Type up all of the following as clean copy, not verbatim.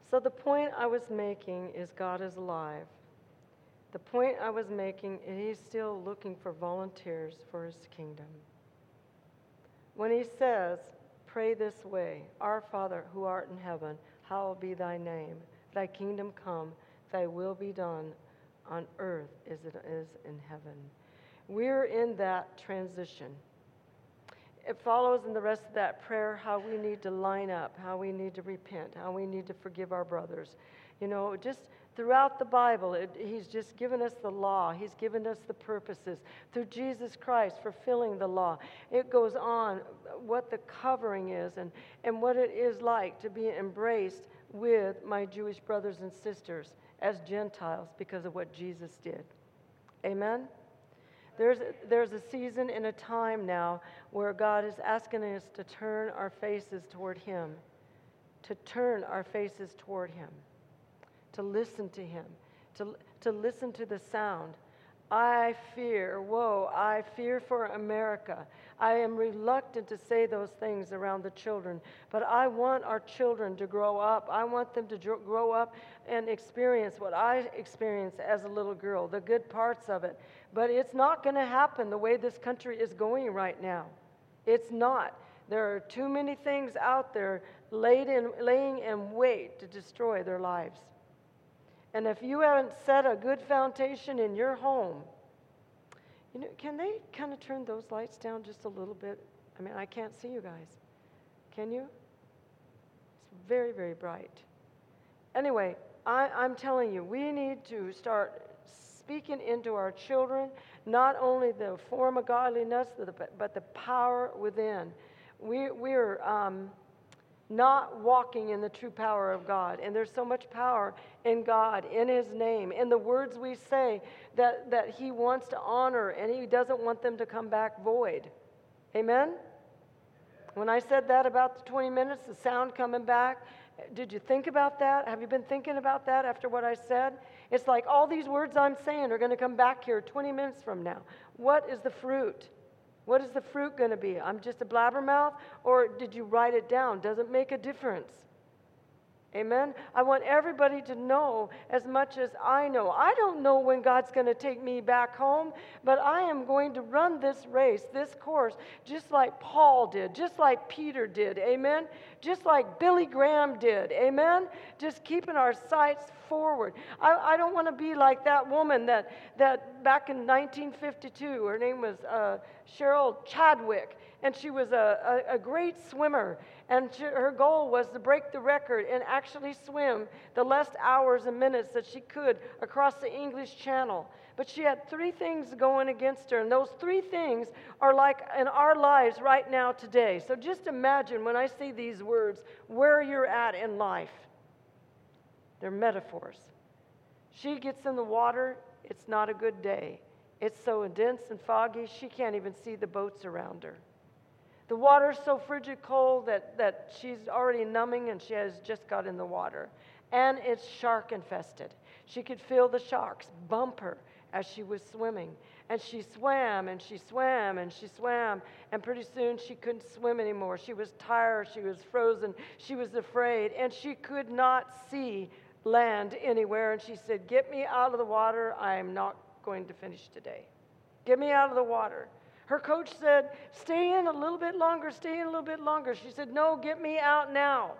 So the point I was making is God is alive. The point I was making is He's still looking for volunteers for His kingdom. When He says, pray this way, Our Father who art in heaven, hallowed be thy name. Thy kingdom come, thy will be done on earth as it is in heaven. We're in that transition. It follows in the rest of that prayer how we need to line up, how we need to repent, how we need to forgive our brothers. You know, just throughout the Bible, He's just given us the law. He's given us the purposes. Through Jesus Christ, fulfilling the law. It goes on what the covering is and what it is like to be embraced with my Jewish brothers and sisters as Gentiles because of what Jesus did. Amen? There's a season and a time now where God is asking us to turn our faces toward Him, to turn our faces toward Him, to listen to Him, to listen to the sound. I fear for America. I am reluctant to say those things around the children, but I want our children to grow up. I want them to grow up and experience what I experienced as a little girl, the good parts of it. But it's not going to happen the way this country is going right now. It's not. There are too many things out there laying in wait to destroy their lives. And if you haven't set a good foundation in your home, you know, can they kind of turn those lights down just a little bit? I mean, I can't see you guys. Can you? It's very, very bright. Anyway, I'm telling you, we need to start speaking into our children, not only the form of godliness, but the power within. We're not walking in the true power of God. And there's so much power in God, in His name, in the words we say that He wants to honor, and He doesn't want them to come back void. Amen? When I said that about the 20 minutes, the sound coming back, did you think about that? Have you been thinking about that after what I said? It's like all these words I'm saying are going to come back here 20 minutes from now. What is the fruit? What is the fruit going to be? I'm just a blabbermouth? Or did you write it down? Does it make a difference? Amen? I want everybody to know as much as I know. I don't know when God's going to take me back home, but I am going to run this race, this course, just like Paul did, just like Peter did. Amen? Just like Billy Graham did. Amen? Just keeping our sights forward. I don't want to be like that woman that back in 1952, her name was Cheryl Chadwick, and she was a great swimmer. And her goal was to break the record and actually swim the less hours and minutes that she could across the English Channel. But she had 3 things going against her, and those 3 things are like in our lives right now today. So just imagine when I say these words, where you're at in life. They're metaphors. She gets in the water, it's not a good day. It's so dense and foggy, she can't even see the boats around her. The water's so frigid cold that she's already numbing and she has just got in the water. And it's shark infested. She could feel the sharks bump her as she was swimming. And she swam and she swam and she swam. And pretty soon she couldn't swim anymore. She was tired, she was frozen, she was afraid. And she could not see land anywhere. And she said, "Get me out of the water. I am not going to finish today. Get me out of the water." Her coach said, "Stay in a little bit longer, stay in a little bit longer." She said, "No, get me out now.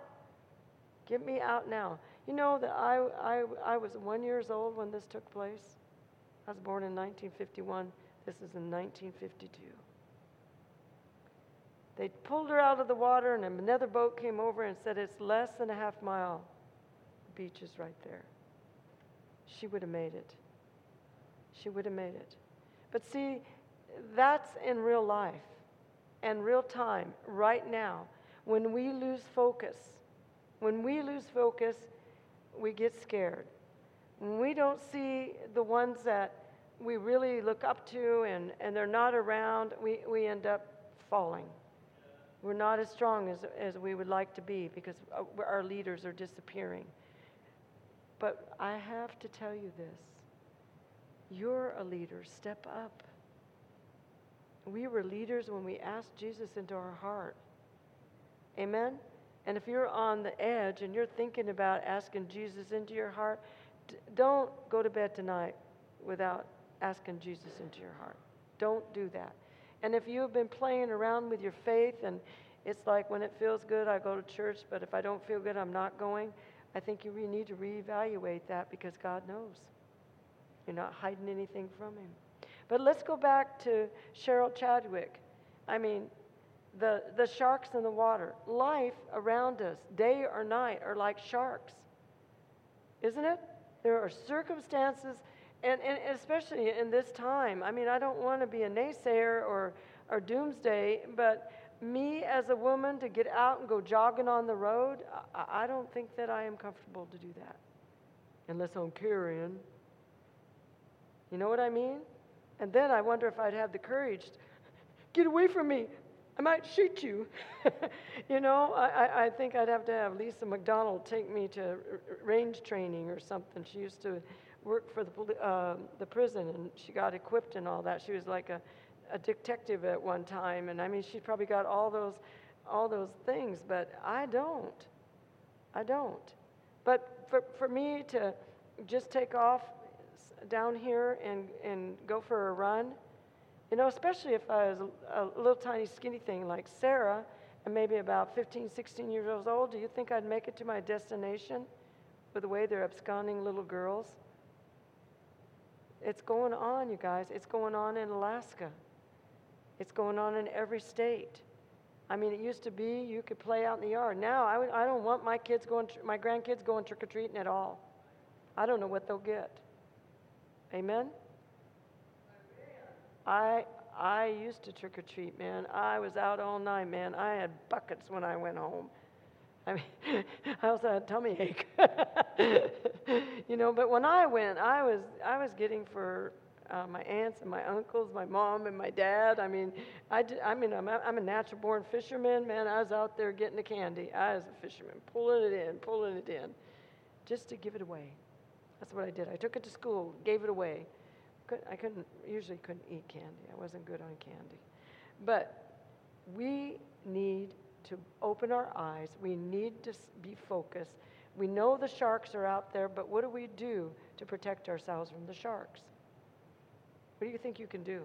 Get me out now." You know that I was 1 year old when this took place. I was born in 1951. This is in 1952. They pulled her out of the water, and another boat came over and said, "It's less than a half mile. The beach is right there." She would have made it. She would have made it. But see, that's in real life and real time right now. When we lose focus, we get scared. When we don't see the ones that we really look up to and they're not around, we end up falling. We're not as strong as we would like to be because our leaders are disappearing. But I have to tell you this. You're a leader. Step up. We were leaders when we asked Jesus into our heart. Amen? And if you're on the edge and you're thinking about asking Jesus into your heart, don't go to bed tonight without asking Jesus into your heart. Don't do that. And if you have been playing around with your faith and it's like when it feels good, I go to church, but if I don't feel good, I'm not going, I think you need to reevaluate that because God knows. You're not hiding anything from him. But let's go back to Cheryl Chadwick. I mean, the sharks in the water. Life around us, day or night, are like sharks. Isn't it? There are circumstances, and especially in this time. I mean, I don't want to be a naysayer or doomsday, but me as a woman to get out and go jogging on the road, I don't think that I am comfortable to do that. Unless I'm carrying. You know what I mean? And then I wonder if I'd have the courage to get away from me. I might shoot you. You know, I think I'd have to have Lisa McDonald take me to range training or something. She used to work for the prison, and she got equipped and all that. She was like a detective at one time, and I mean, she's probably got all those things, but I don't. But for me to just take off down here and go for a run, you know, especially if I was a little tiny skinny thing like Sarah, and maybe about 15, 16 years old, do you think I'd make it to my destination with the way they're absconding little girls? It's going on, you guys. It's going on in Alaska. It's going on in every state. I mean, it used to be you could play out in the yard. Now, I don't want my grandkids going trick-or-treating at all. I don't know what they'll get. Amen? I used to trick-or-treat, man. I was out all night, man. I had buckets when I went home. I mean, I also had a tummy ache. You know, but when I went, I was getting for my aunts and my uncles, my mom and my dad. I mean, I'm a natural-born fisherman, man. I was out there getting the candy. I was a fisherman, pulling it in, just to give it away. That's what I did. I took it to school, gave it away. I usually couldn't eat candy. I wasn't good on candy. But we need to open our eyes. We need to be focused. We know the sharks are out there, but what do we do to protect ourselves from the sharks? What do you think you can do?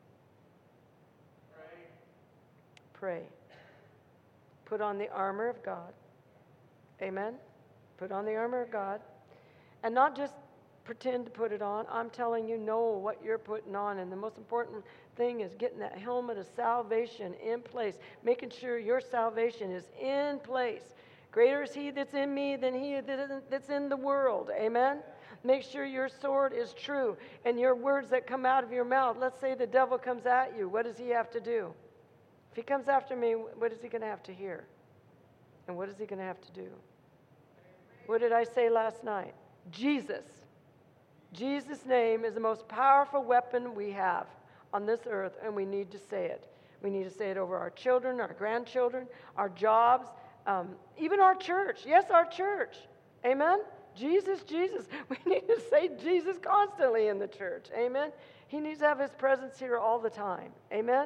Pray. Put on the armor of God. Amen? Put on the armor of God. And not just pretend to put it on. I'm telling you, know what you're putting on. And the most important thing is getting that helmet of salvation in place, making sure your salvation is in place. Greater is he that's in me than he that's in the world. Amen? Make sure your sword is true and your words that come out of your mouth. Let's say the devil comes at you. What does he have to do? If he comes after me, what is he going to have to hear? And what is he going to have to do? What did I say last night? Jesus. Jesus' name is the most powerful weapon we have on this earth, and we need to say it. We need to say it over our children, our grandchildren, our jobs, even our church. Yes, our church. Amen? Jesus, Jesus. We need to say Jesus constantly in the church. Amen? He needs to have his presence here all the time. Amen?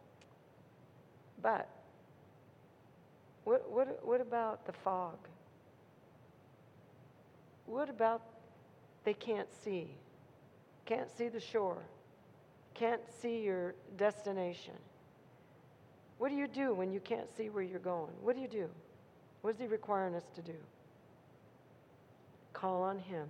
But what about the fog? What about they can't see the shore, can't see your destination? What do you do when you can't see where you're going? What do you do? What is he requiring us to do? Call on him.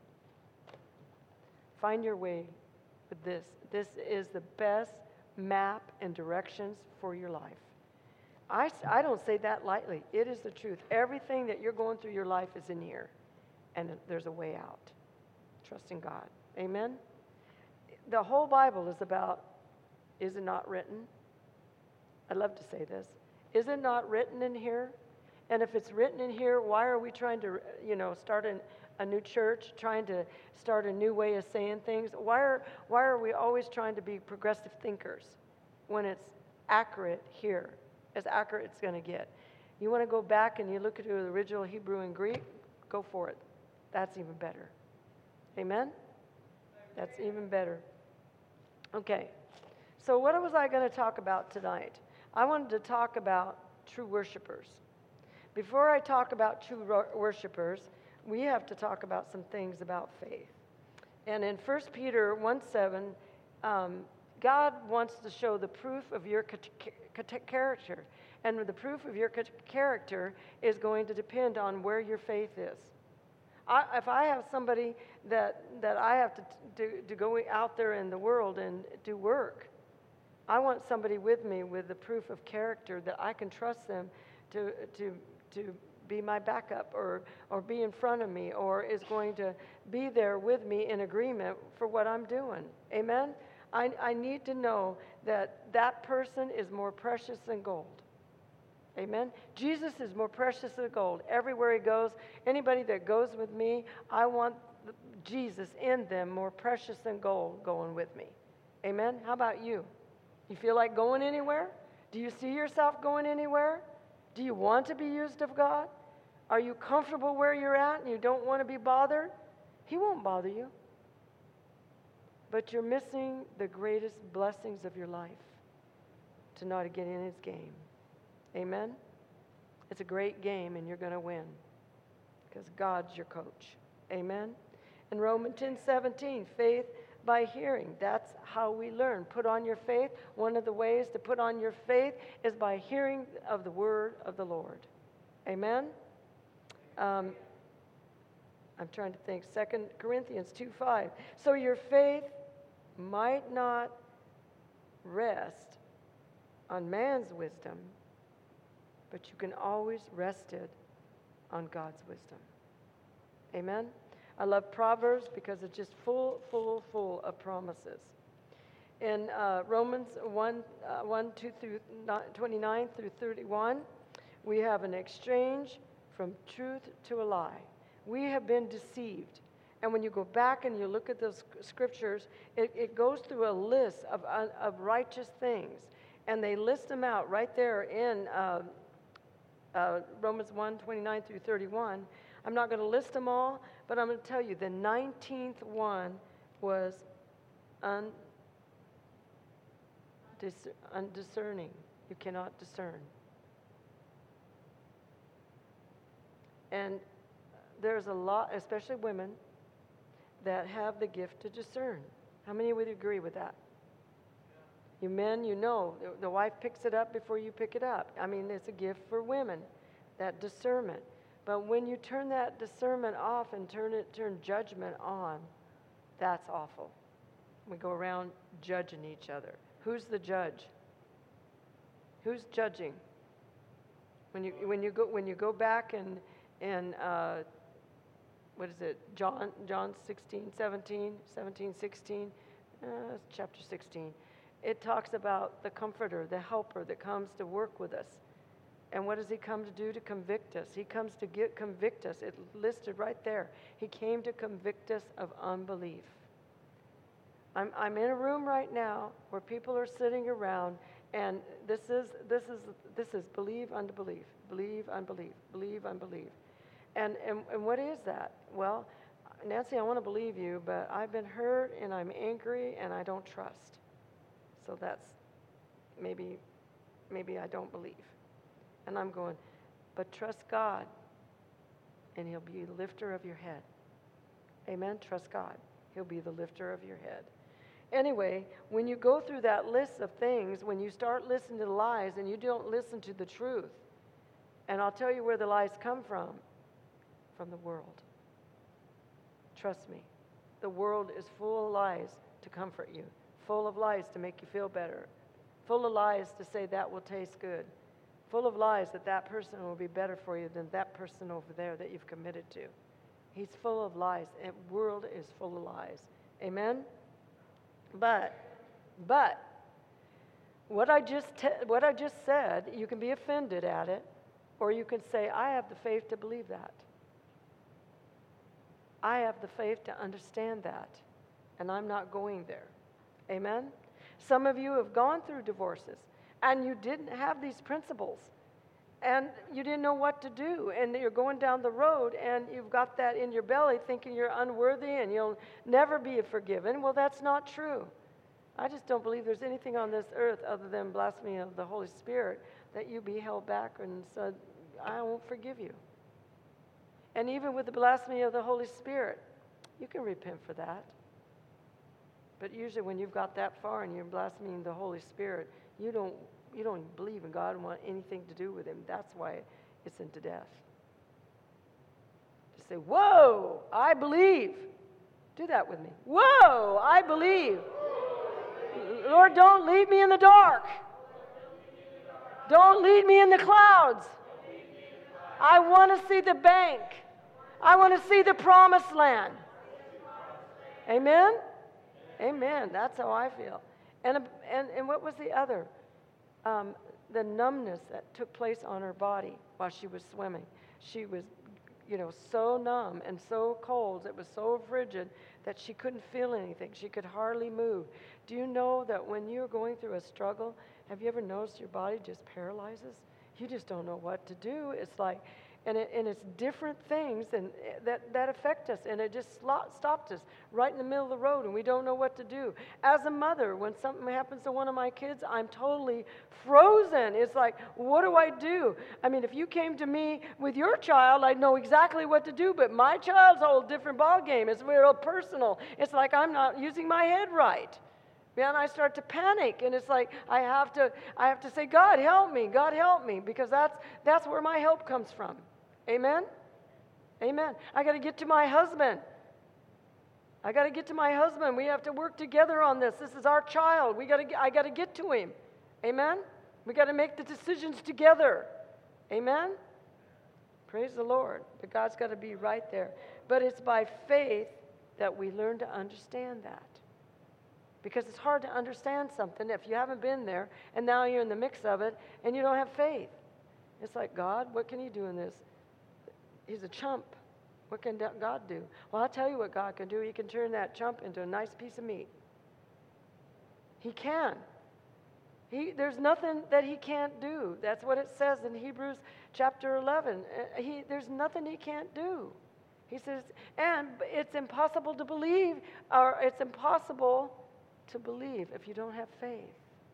Find your way with this. This is the best map and directions for your life. I don't say that lightly. It is the truth. Everything that you're going through your life is in here, and there's a way out. Trust in God. Amen? The whole Bible is about, is it not written? I love to say this. Is it not written in here? And if it's written in here, why are we trying to, start a new church, trying to start a new way of saying things? Why are we always trying to be progressive thinkers when it's accurate here, as accurate as it's going to get? You want to go back and you look at the original Hebrew and Greek, go for it. That's even better. Amen? That's even better. Okay. So what was I going to talk about tonight? I wanted to talk about true worshipers. before I talk about true worshipers, we have to talk about some things about faith. And in 1 Peter 1:7, God wants to show the proof of your character. And the proof of your character is going to depend on where your faith is. If I have somebody that I have to go out there in the world and do work, I want somebody with me with the proof of character that I can trust them to be my backup or be in front of me or is going to be there with me in agreement for what I'm doing. Amen? I need to know that that person is more precious than gold. Amen? Jesus is more precious than gold. Everywhere he goes, anybody that goes with me, I want Jesus in them more precious than gold going with me. Amen? How about you? You feel like going anywhere? Do you see yourself going anywhere? Do you want to be used of God? Are you comfortable where you're at and you don't want to be bothered? He won't bother you. But you're missing the greatest blessings of your life to not get in his game. Amen? It's a great game and you're going to win because God's your coach. Amen? In Romans 10:17, faith by hearing. That's how we learn. Put on your faith. One of the ways to put on your faith is by hearing of the word of the Lord. Amen? I'm trying to think. 2 Corinthians 2:5. So your faith might not rest on man's wisdom, but you can always rest it on God's wisdom. Amen? I love Proverbs because it's just full of promises. In Romans 1:2 through 29 through 31, we have an exchange from truth to a lie. We have been deceived. And when you go back and you look at those scriptures, it goes through a list of righteous things. And they list them out right there in Romans 1:29 through 31. I'm not going to list them all, but I'm going to tell you the 19th one was undiscerning. You cannot discern. And there's a lot, especially women, that have the gift to discern. How many would agree with that? You men, you know, the wife picks it up before you pick it up. I mean, it's a gift for women, that discernment. But when you turn that discernment off and turn judgment on, that's awful. We go around judging each other. Who's the judge? Who's judging? When you go back and what is it? John 17:16, chapter 16. It talks about the comforter, the helper that comes to work with us. And what does he come to do? To convict us. He comes to convict us. It's listed right there. He came to convict us of unbelief. I'm in a room right now where people are sitting around, and this is believe, unbelief, believe, unbelief, believe, unbelief. And what is that? Well, Nancy, I want to believe you, but I've been hurt and I'm angry and I don't trust. So that's maybe I don't believe. And I'm going, but trust God and he'll be the lifter of your head. Amen? Trust God. He'll be the lifter of your head. Anyway, when you go through that list of things, when you start listening to the lies and you don't listen to the truth, and I'll tell you where the lies come from the world. Trust me. The world is full of lies to comfort you, full of lies to make you feel better, full of lies to say that will taste good, full of lies that person will be better for you than that person over there that you've committed to. He's full of lies. The world is full of lies. Amen? But what I just said, you can be offended at it, or you can say, I have the faith to believe that. I have the faith to understand that, and I'm not going there. Amen? Some of you have gone through divorces, and you didn't have these principles, and you didn't know what to do, and you're going down the road, and you've got that in your belly thinking you're unworthy and you'll never be forgiven. Well, that's not true. I just don't believe there's anything on this earth other than blasphemy of the Holy Spirit that you be held back and said, I won't forgive you. And even with the blasphemy of the Holy Spirit, you can repent for that. But usually when you've got that far and you're blaspheming the Holy Spirit, you don't even believe in God and want anything to do with him. That's why it's into death. Just say, whoa, I believe. Do that with me. Whoa, I believe. Lord, don't leave me in the dark. Don't lead me in the clouds. I want to see the bank. I want to see the promised land. Amen? Amen. That's how I feel. And what was the other? The numbness that took place on her body while she was swimming. She was, so numb and so cold. It was so frigid that she couldn't feel anything. She could hardly move. Do you know that when you're going through a struggle, have you ever noticed your body just paralyzes? You just don't know what to do. It's like, and it's different things and that affect us, and it just stopped us right in the middle of the road, and we don't know what to do. As a mother, when something happens to one of my kids, I'm totally frozen. It's like, what do I do? I mean, if you came to me with your child, I'd know exactly what to do, but my child's a whole different ballgame. It's real personal. It's like I'm not using my head right. And I start to panic, and it's like I have to say, God help me, because that's where my help comes from. Amen? Amen. I got to get to my husband. We have to work together on this. This is our child. I got to get to him. Amen? We got to make the decisions together. Amen? Praise the Lord. But God's got to be right there. But it's by faith that we learn to understand that. Because it's hard to understand something if you haven't been there, and now you're in the mix of it, and you don't have faith. It's like, God, what can you do in this? He's a chump. What can God do? Well, I'll tell you what God can do. He can turn that chump into a nice piece of meat. He can. There's nothing that he can't do. That's what it says in Hebrews chapter 11. There's nothing he can't do. He says, and it's impossible to believe, or it's impossible to believe if you don't have faith.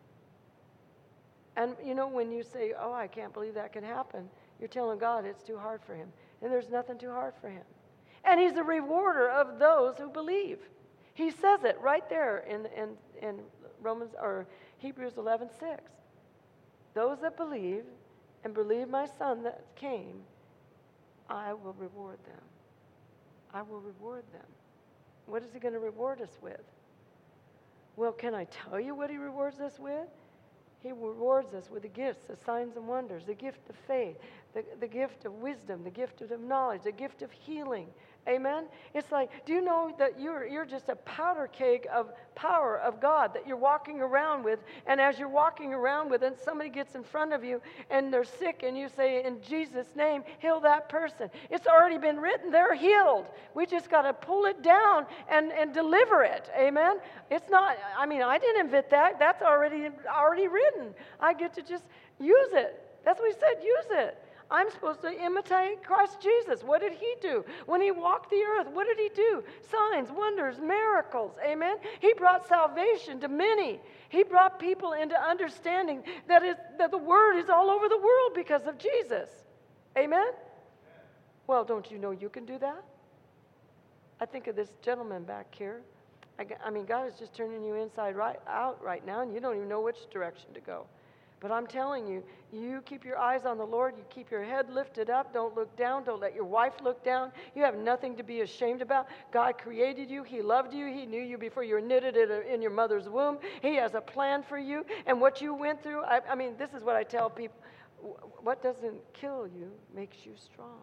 And when you say, oh, I can't believe that can happen, you're telling God it's too hard for him. And there's nothing too hard for him. And he's a rewarder of those who believe. He says it right there in Romans or Hebrews 11:6. Those that believe and believe my Son that came, I will reward them. I will reward them. What is he going to reward us with? Well, can I tell you what he rewards us with? He rewards us with the gifts, the signs and wonders, the gift of faith, the gift of wisdom, the gift of knowledge, the gift of healing. Amen? It's like, do you know that you're just a powder keg of power of God that you're walking around with, and as you're walking around with it, somebody gets in front of you and they're sick, and you say, in Jesus' name, heal that person. It's already been written. They're healed. We just got to pull it down and deliver it. Amen? It's not, I didn't invent that. That's already written. I get to just use it. That's what he said, use it. I'm supposed to imitate Christ Jesus. What did he do? When he walked the earth, what did he do? Signs, wonders, miracles. Amen? He brought salvation to many. He brought people into understanding that the word is all over the world because of Jesus. Amen? Well, don't you know you can do that? I think of this gentleman back here. God is just turning you inside out right now, and you don't even know which direction to go. But I'm telling you, you keep your eyes on the Lord. You keep your head lifted up. Don't look down. Don't let your wife look down. You have nothing to be ashamed about. God created you. He loved you. He knew you before you were knitted in your mother's womb. He has a plan for you. And what you went through, this is what I tell people. What doesn't kill you makes you strong.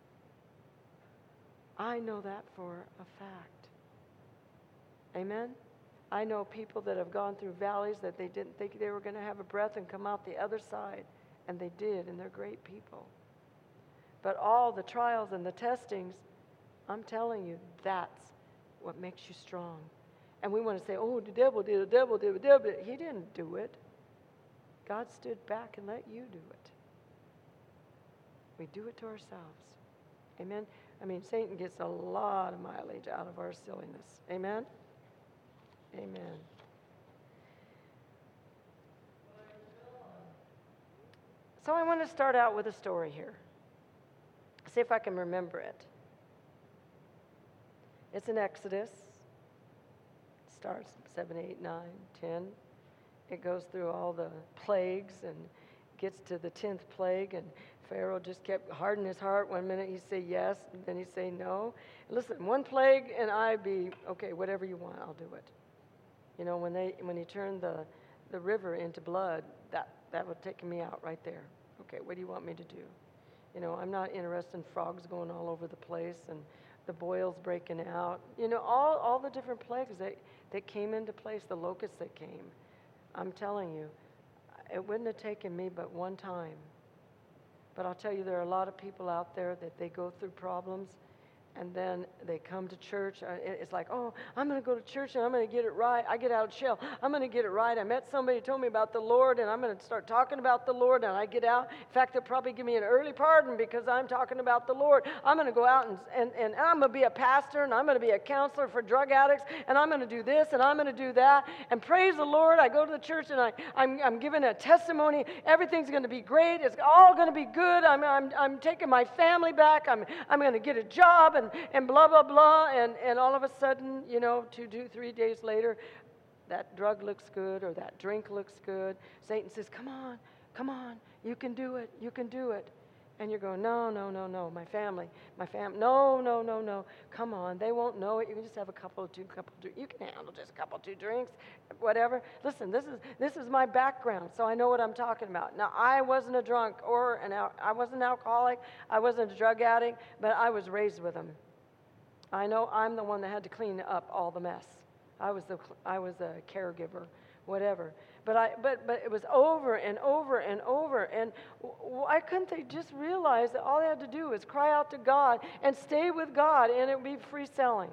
I know that for a fact. Amen? I know people that have gone through valleys that they didn't think they were going to have a breath and come out the other side, and they did, and they're great people. But all the trials and the testings, I'm telling you, that's what makes you strong. And we want to say, oh, the devil did, the devil did, the devil did. He didn't do it. God stood back and let you do it. We do it to ourselves. Amen? Satan gets a lot of mileage out of our silliness. Amen? Amen. So I want to start out with a story here. See if I can remember it. It's in Exodus. It starts 7, 8, 9, 10. It goes through all the plagues and gets to the 10th plague, and Pharaoh just kept hardening his heart. One minute he'd say yes, and then he'd say no. Listen, one plague and I'd be, okay, whatever you want, I'll do it. You know, when he turned the river into blood, that would take me out right there. Okay, what do you want me to do? You know, I'm not interested in frogs going all over the place and the boils breaking out. You know, all the different plagues that came into place, the locusts that came. I'm telling you, it wouldn't have taken me but one time. But I'll tell you, there are a lot of people out there that they go through problems, and then they come to church. It's like, oh, I'm going to go to church and I'm going to get it right. I get out of jail. I'm going to get it right. I met somebody who told me about the Lord, and I'm going to start talking about the Lord, and I get out. In fact, they'll probably give me an early pardon because I'm talking about the Lord. I'm going to go out and I'm going to be a pastor, and I'm going to be a counselor for drug addicts, and I'm going to do this, and I'm going to do that. And praise the Lord, I go to the church, and I'm giving a testimony. Everything's going to be great. It's all going to be good. I'm taking my family back. I'm going to get a job, and blah, blah, blah, and all of a sudden, you know, 3 days later, that drug looks good or that drink looks good. Satan says, come on, you can do it, And you're going, no, my family, no, come on, they won't know it. You can just have a couple, two, you can handle just a couple, 2 drinks, whatever. Listen, this is my background, so I know what I'm talking about. Now, I wasn't a drunk I wasn't an alcoholic, I wasn't a drug addict, but I was raised with them. I know I'm the one that had to clean up all the mess. I was a caregiver, whatever. But it was over and over and over. And why couldn't they just realize that all they had to do was cry out to God and stay with God, and it would be free selling?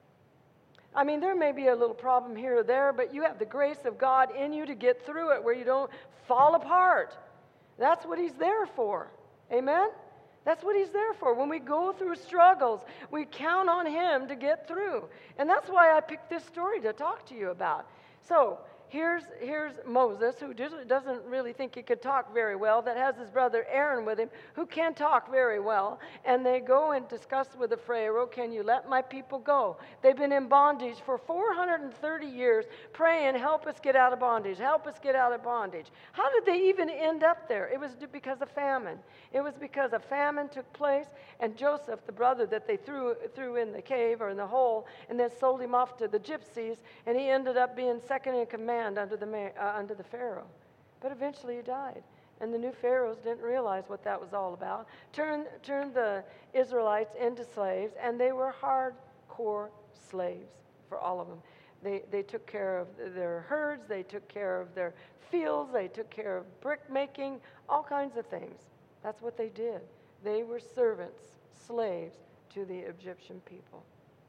I mean, there may be a little problem here or there, but you have the grace of God in you to get through it where you don't fall apart. That's what He's there for. Amen? That's what He's there for. When we go through struggles, we count on Him to get through. And that's why I picked this story to talk to you about. So, here's Moses, who doesn't really think he could talk very well, that has his brother Aaron with him, who can talk very well. And they go and discuss with the Pharaoh, can you let my people go? They've been in bondage for 430 years, praying, help us get out of bondage, help us get out of bondage. How did they even end up there? It was because of famine. It was because a famine took place, and Joseph, the brother that they threw in the cave or in the hole, and then sold him off to the gypsies, and he ended up being second in command under the Pharaoh. But eventually he died. And the new pharaohs didn't realize what that was all about. Turned the Israelites into slaves, and they were hardcore slaves for all of them. They took care of their herds, they took care of their fields, they took care of brick making, all kinds of things. That's what they did. They were servants, slaves to the Egyptian people.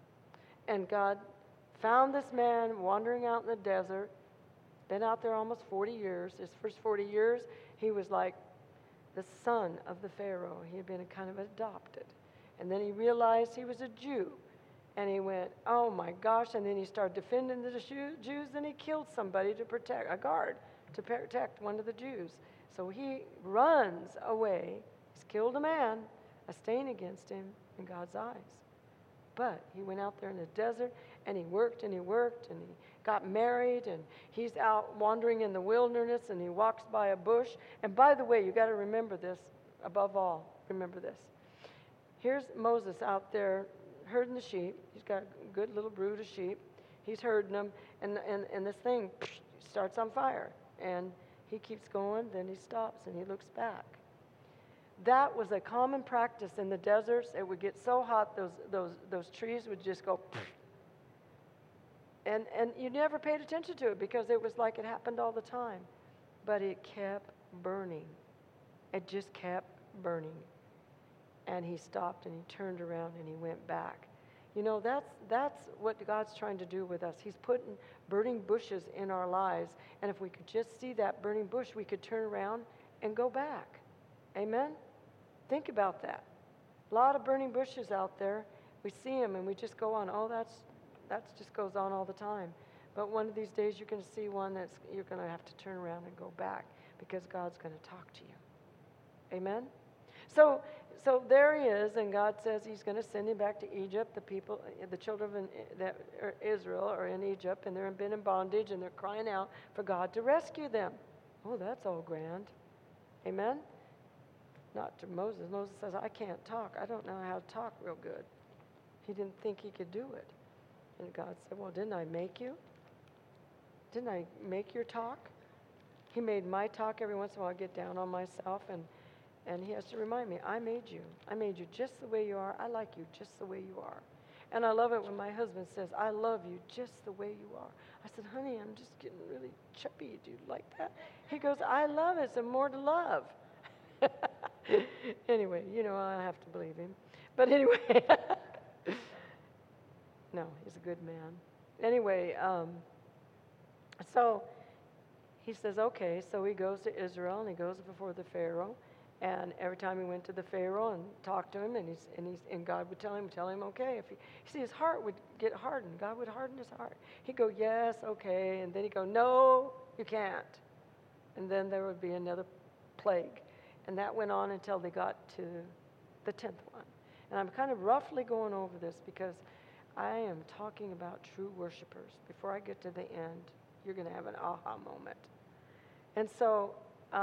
And God found this man wandering out in the desert, been out there almost 40 years. His first 40 years, he was like the son of the Pharaoh. He had been kind of adopted. And then he realized he was a Jew. And he went, oh my gosh, and then he started defending the Jews, and he killed somebody to protect, a guard, to protect one of the Jews. So he runs away. He's killed a man, a stain against him in God's eyes. But he went out there in the desert, and he worked, and he got married, and he's out wandering in the wilderness, and he walks by a bush. And by the way, you got to remember this, above all, remember this. Here's Moses out there herding the sheep. He's got a good little brood of sheep. He's herding them, and this thing starts on fire. And he keeps going, then he stops, and he looks back. That was a common practice in the deserts. It would get so hot, those trees would just go, and you never paid attention to it because it was like it happened all the time. But it kept burning. It just kept burning. And he stopped, and he turned around, and he went back. You know, that's what God's trying to do with us. He's putting burning bushes in our lives, and if we could just see that burning bush, we could turn around and go back. Amen? Think about that. A lot of burning bushes out there. We see them, and we just go on, oh, that just goes on all the time. But one of these days, you're going to see one that's you're going to have to turn around and go back because God's going to talk to you. Amen? So so there he is, and God says he's going to send him back to Egypt. The people, the children that are Israel are in Egypt, and they've been in bondage, and they're crying out for God to rescue them. Oh, that's all grand. Amen? Not to Moses. Moses says, I can't talk. I don't know how to talk real good. He didn't think he could do it. And God said, well, didn't I make you? Didn't I make your talk? He made my talk. Every once in a while I get down on myself, and he has to remind me, I made you. I made you just the way you are. I like you just the way you are. And I love it when my husband says, I love you just the way you are. I said, honey, I'm just getting really chubby. Do you like that? He goes, I love it. There's more to love. Anyway, I have to believe him. But anyway, no, he's a good man. Anyway, so he says, okay, so he goes to Israel, and he goes before the Pharaoh. And every time he went to the Pharaoh and talked to him, and God would tell him, okay. If see, his heart would get hardened. God would harden his heart. He'd go, yes, okay. And then he'd go, no, you can't. And then there would be another plague. And that went on until they got to the 10th one. And I'm kind of roughly going over this because I am talking about true worshipers. Before I get to the end, you're going to have an aha moment. And so,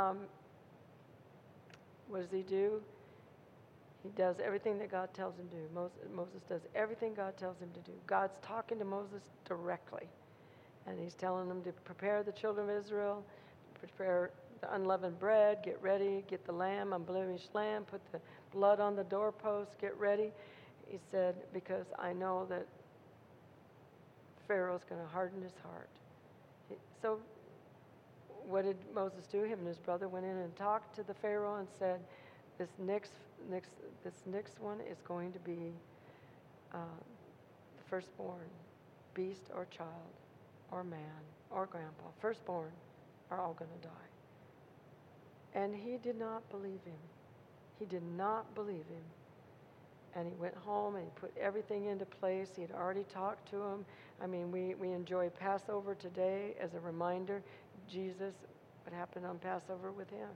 what does he do? He does everything that God tells him to do. Moses does everything God tells him to do. God's talking to Moses directly. And he's telling him to prepare the children of Israel, prepare the unleavened bread, get ready, get the lamb, unblemished lamb, put the blood on the doorpost, get ready. He said, because I know that Pharaoh's going to harden his heart. So what did Moses do? Him and his brother went in and talked to the Pharaoh and said, this next one is going to be the firstborn, beast or child or man or grandpa. Firstborn are all going to die. And he did not believe him. He did not believe him. And he went home and he put everything into place. He had already talked to him. I mean, we enjoy Passover today as a reminder. Jesus, what happened on Passover with him.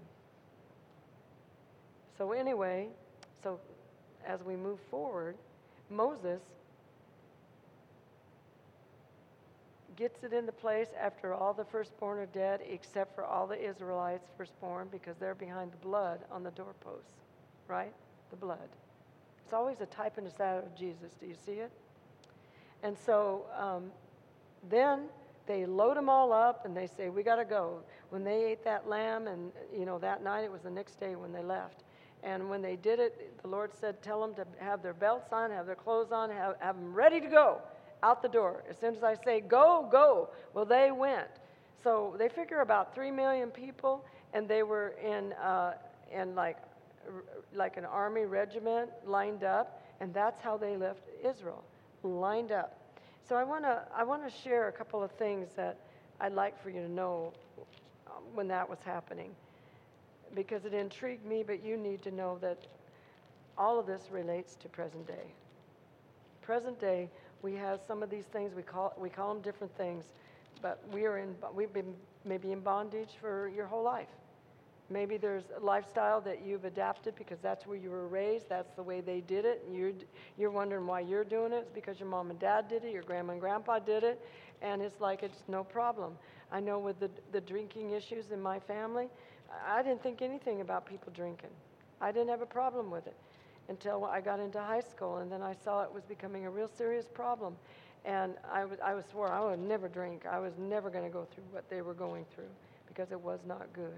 So anyway, as we move forward, Moses gets it into place after all the firstborn are dead, except for all the Israelites firstborn, because they're behind the blood on the doorposts, right? The blood. It's always a type and a shadow of Jesus. Do you see it? And so then they load them all up, and they say, we got to go. When they ate that lamb, and, that night, it was the next day when they left. And when they did it, the Lord said, tell them to have their belts on, have their clothes on, have them ready to go out the door. As soon as I say, go, go. Well, they went. So they figure about 3 million people, and they were in like an army regiment lined up, and that's how they left Israel, lined up. So I want to share a couple of things that I'd like for you to know when that was happening, because it intrigued me, but you need to know that all of this relates to present day. Present day, we have some of these things, we call them different things, but we've been maybe in bondage for your whole life. Maybe there's a lifestyle that you've adapted because that's where you were raised, that's the way they did it, and you're wondering why you're doing it. It's because your mom and dad did it, your grandma and grandpa did it, and it's like it's no problem. I know with the drinking issues in my family, I didn't think anything about people drinking. I didn't have a problem with it until I got into high school, and then I saw it was becoming a real serious problem. And I swore I would never drink. I was never going to go through what they were going through because it was not good.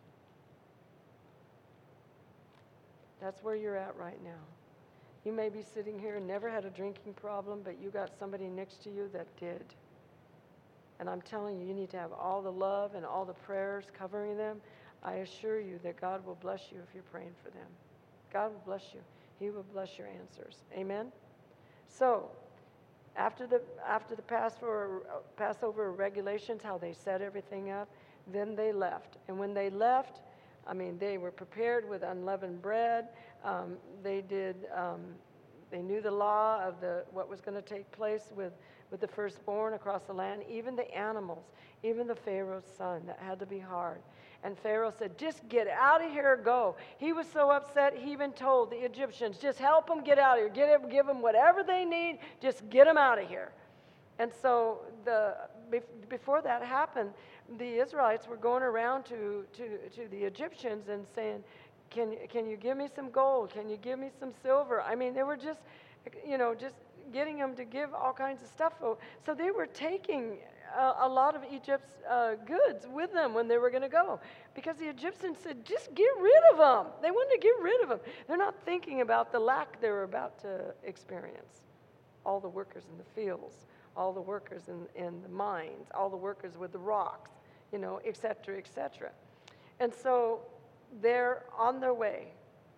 That's where you're at right now. You may be sitting here and never had a drinking problem, but you got somebody next to you that did. And I'm telling you, you need to have all the love and all the prayers covering them. I assure you that God will bless you if you're praying for them. God will bless you. He will bless your answers. Amen? So, after the Passover regulations, how they set everything up, then they left. And when they left, they were prepared with unleavened bread. They knew the law of what was going to take place with the firstborn across the land, even the animals, even the Pharaoh's son. That had to be hard. And Pharaoh said, just get out of here, go. He was so upset, he even told the Egyptians, just help them get out of here. Give them whatever they need, just get them out of here. And so before that happened, the Israelites were going around to the Egyptians and saying, can you give me some gold? Can you give me some silver? I mean, they were just getting them to give all kinds of stuff. So they were taking a lot of Egypt's goods with them when they were going to go, because the Egyptians said, just get rid of them. They wanted to get rid of them. They're not thinking about the lack they were about to experience. All the workers in the fields, all the workers in the mines, all the workers with the rocks, et cetera, et cetera. And so they're on their way.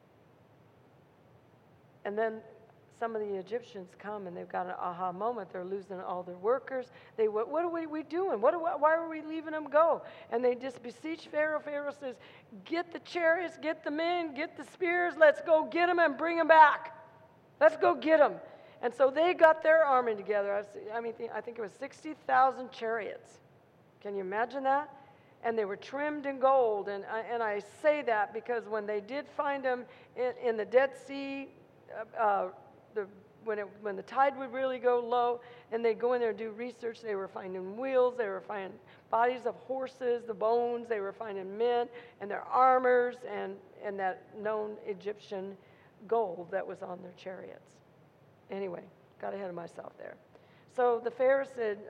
And then some of the Egyptians come and they've got an aha moment. They're losing all their workers. What are we doing? Why are we leaving them go? And they just beseech Pharaoh. Pharaoh says, get the chariots, get the men, get the spears. Let's go get them and bring them back. Let's go get them. And so they got their army together. I think it was 60,000 chariots. Can you imagine that? And they were trimmed in gold. And I say that because when they did find them in the Dead Sea, when the tide would really go low, and they'd go in there and do research, they were finding wheels, they were finding bodies of horses, the bones, they were finding men and their armors and that known Egyptian gold that was on their chariots. Anyway, got ahead of myself there. So the Pharaoh said,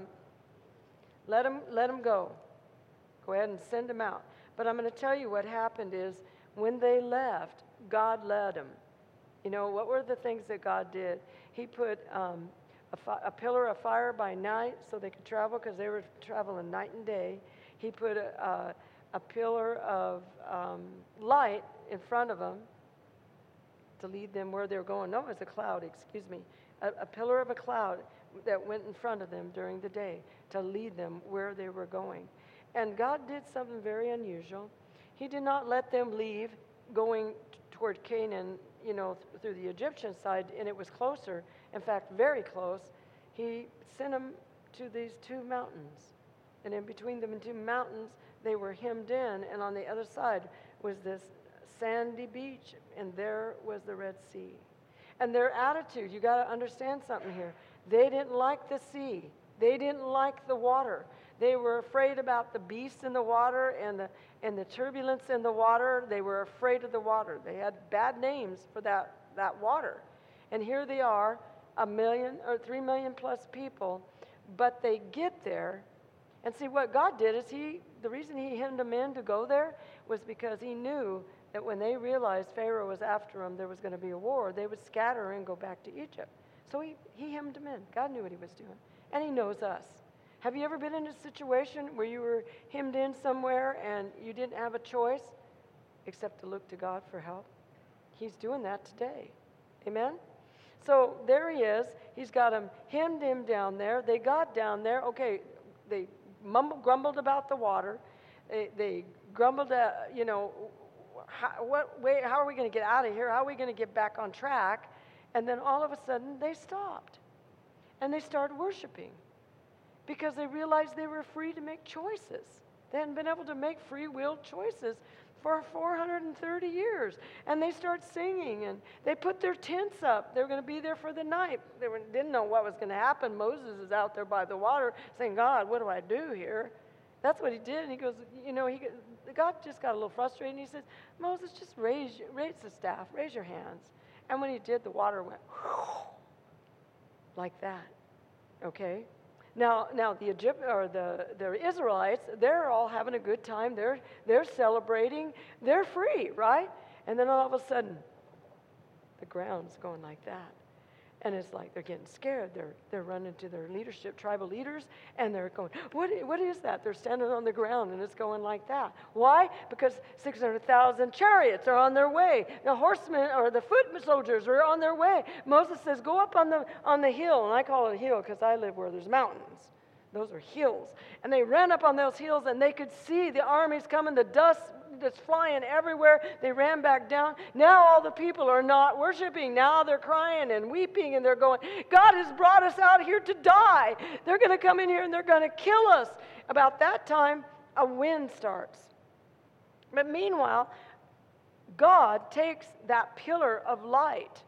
let them go. Go ahead and send them out. But I'm going to tell you what happened is when they left, God led them. What were the things that God did? He put a pillar of fire by night so they could travel, because they were traveling night and day. He put a pillar of light in front of them to lead them where they were going. No, it was a cloud, excuse me. A pillar of a cloud that went in front of them during the day to lead them where they were going. And God did something very unusual. He did not let them leave going toward Canaan, through the Egyptian side, and it was closer, in fact, very close. He sent them to these two mountains. And in between them and two mountains, they were hemmed in, and on the other side was this sandy beach, and there was the Red Sea. And their attitude, you got to understand something here. They didn't like the sea. They didn't like the water. They were afraid about the beasts in the water and the turbulence in the water. They were afraid of the water. They had bad names for that water. And here they are, 1 million or 3 million plus people, but they get there. And see, what God did is the reason he hemmed them in to go there was because he knew that when they realized Pharaoh was after them, there was going to be a war, they would scatter and go back to Egypt. So he hemmed them in. God knew what he was doing. And he knows us. Have you ever been in a situation where you were hemmed in somewhere and you didn't have a choice except to look to God for help? He's doing that today. Amen? So there he is. He's got them hemmed in down there. They got down there. Okay, they grumbled about the water. They grumbled at, how are we going to get out of here? How are we going to get back on track? And then all of a sudden they stopped. And they started worshiping. Because they realized they were free to make choices. They hadn't been able to make free will choices for 430 years. And they start singing, and they put their tents up. They were going to be there for the night. They didn't know what was going to happen. Moses is out there by the water saying, God, what do I do here? That's what he did. And he goes, God just got a little frustrated, and he says, Moses, just raise the staff, raise your hands. And when he did, the water went like that. Okay? Now the Israelites, they're all having a good time. They're celebrating. They're free, right? And then all of a sudden, the ground's going like that. And it's like they're getting scared. They're running to their leadership, tribal leaders, and they're going, what is that? They're standing on the ground, and it's going like that. Why? Because 600,000 chariots are on their way. The horsemen or the foot soldiers are on their way. Moses says, go up on the hill, and I call it a hill because I live where there's mountains. Those are hills. And they ran up on those hills, and they could see the armies coming, the dust that's flying everywhere. They ran back down. Now all the people are not worshiping. Now they're crying and weeping, and they're going, God has brought us out here to die. They're going to come in here and they're going to kill us. About that time, a wind starts. But meanwhile, God takes that pillar of light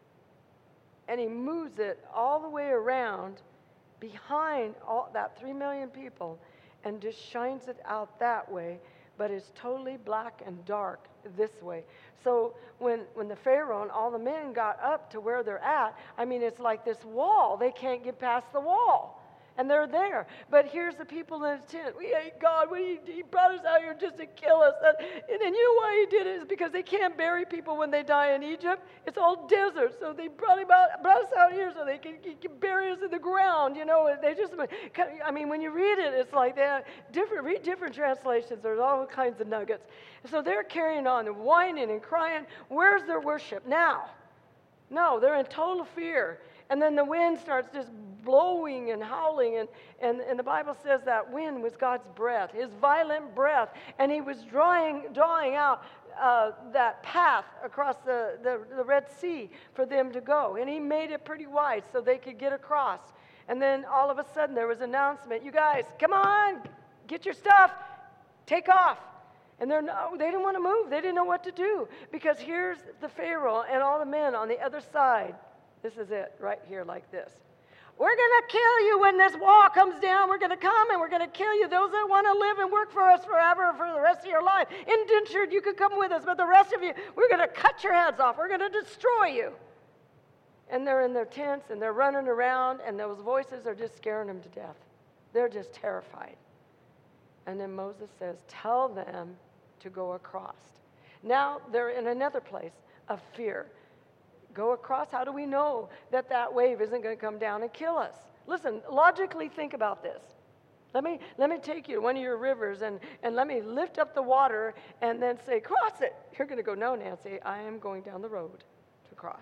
and he moves it all the way around behind all that 3 million people and just shines it out that way, but it's totally black and dark this way. So when the Pharaoh and all the men got up to where they're at, I mean, it's like this wall. They can't get past the wall. And they're there. But here's the people in the tent. We hate God. He brought us out here just to kill us. And you know why he did it? It's because they can't bury people when they die in Egypt. It's all desert. So they brought us out here so they can bury us in the ground. You know, they just, I mean, when you read it, it's like that. Read different translations. There's all kinds of nuggets. So they're carrying on and whining and crying. Where's their worship now? No, they're in total fear. And then the wind starts just blowing and howling. And the Bible says that wind was God's breath, his violent breath. And he was drawing out that path across the Red Sea for them to go. And he made it pretty wide so they could get across. And then all of a sudden there was an announcement. You guys, come on, get your stuff, take off. And they didn't want to move. They didn't know what to do. Because here's the Pharaoh and all the men on the other side. This is it, right here, like this. We're going to kill you when this wall comes down. We're going to come and we're going to kill you. Those that want to live and work for us forever, for the rest of your life. Indentured, you could come with us, but the rest of you, we're going to cut your heads off. We're going to destroy you. And they're in their tents and they're running around, and those voices are just scaring them to death. They're just terrified. And then Moses says, tell them to go across. Now they're in another place of fear. Go across? How do we know that wave isn't going to come down and kill us? Listen, logically think about this. Let me take you to one of your rivers and let me lift up the water and then say, cross it. You're going to go, no, Nancy, I am going down the road to cross.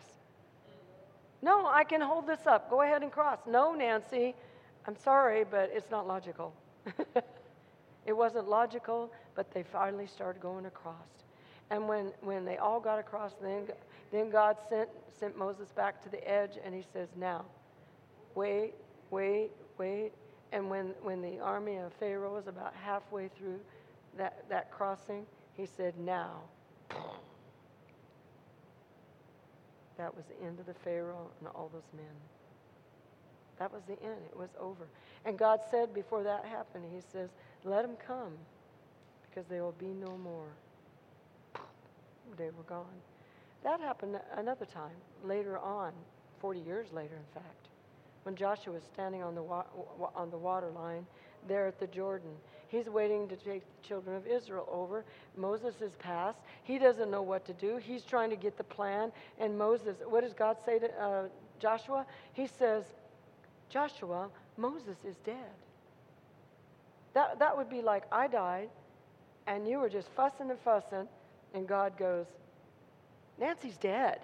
No, I can hold this up. Go ahead and cross. No, Nancy, I'm sorry, but it's not logical. It wasn't logical, but they finally started going across. And when they all got across, then God sent Moses back to the edge, and he says, now, wait. And when the army of Pharaoh was about halfway through that crossing, he said, now. That was the end of the Pharaoh and all those men. That was the end. It was over. And God said before that happened, he says, let them come, because they will be no more. They were gone. That happened another time, later on, 40 years later, in fact, when Joshua was standing on the water line there at the Jordan. He's waiting to take the children of Israel over. Moses is passed. He doesn't know what to do. He's trying to get the plan. And Moses, what does God say to Joshua? He says, Joshua, Moses is dead. That would be like I died, and you were just fussing, and God goes, Nancy's dead.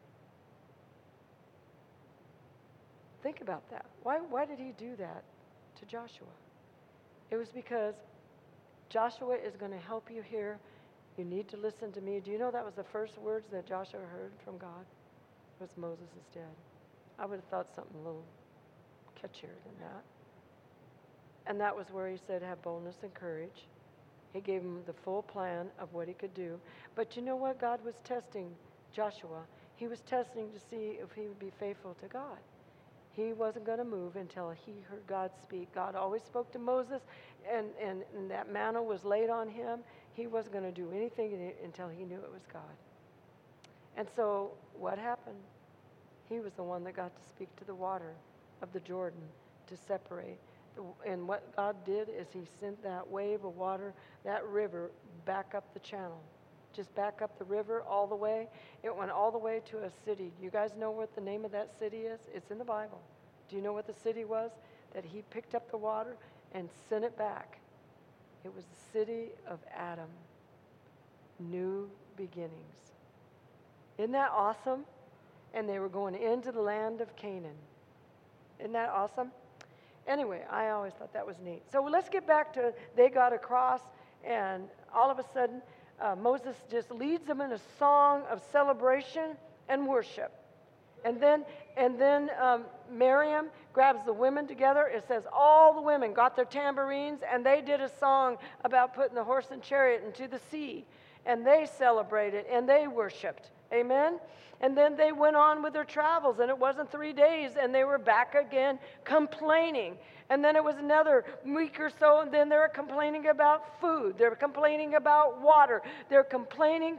Think about that. Why did he do that to Joshua? It was because Joshua is going to help you here. You need to listen to me. Do you know that was the first words that Joshua heard from God? Was Moses is dead. I would have thought something a little catchier than that. And that was where he said, have boldness and courage. He gave him the full plan of what he could do. But you know what? God was testing Joshua. He was testing to see if he would be faithful to God. He wasn't going to move until he heard God speak. God always spoke to Moses, and that mantle was laid on him. He wasn't going to do anything until he knew it was God. And so what happened? He was the one that got to speak to the water of the Jordan to separate. And what God did is he sent that wave of water, that river, back up the channel. Just back up the river all the way. It went all the way to a city. You guys know what the name of that city is? It's in the Bible. Do you know what the city was? That he picked up the water and sent it back. It was the city of Adam. New beginnings. Isn't that awesome? And they were going into the land of Canaan. Isn't that awesome? Anyway, I always thought that was neat. So let's get back to they got across, and all of a sudden, Moses just leads them in a song of celebration and worship. And then Miriam grabs the women together. It says all the women got their tambourines, and they did a song about putting the horse and chariot into the sea. And they celebrated, and they worshiped. Amen? And then they went on with their travels, and it wasn't 3 days, and they were back again complaining. And then it was another week or so, and then they were complaining about food. They were complaining about water. They're complaining.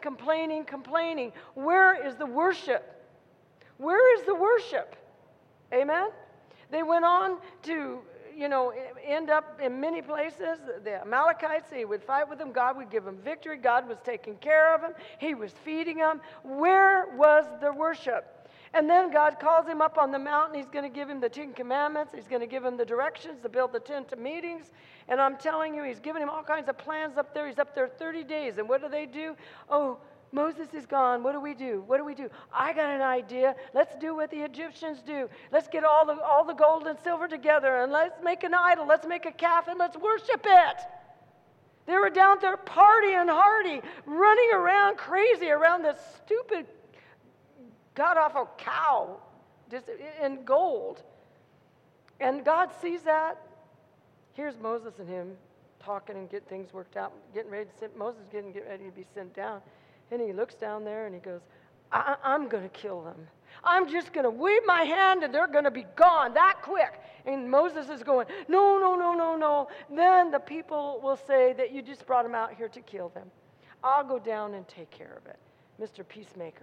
Where is the worship? Where is the worship? Amen? They went on to, end up in many places. The Amalekites, he would fight with them. God would give them victory. God was taking care of them. He was feeding them. Where was the worship? And then God calls him up on the mountain. He's going to give him the 10 Commandments. He's going to give him the directions to build the tent of meetings. And I'm telling you, he's giving him all kinds of plans up there. He's up there 30 days. And what do? Oh, Moses is gone. What do we do? I got an idea. Let's do what the Egyptians do. Let's get all the gold and silver together, and let's make an idol. Let's make a calf, and let's worship it. They were down there partying hardy, running around crazy around this stupid, god-awful cow just in gold. And God sees that. Here's Moses and him talking and getting things worked out, getting ready to send. Moses getting ready to be sent down. And he looks down there and he goes, I'm going to kill them. I'm just going to wave my hand and they're going to be gone that quick. And Moses is going, no. Then the people will say that you just brought them out here to kill them. I'll go down and take care of it. Mr. Peacemaker.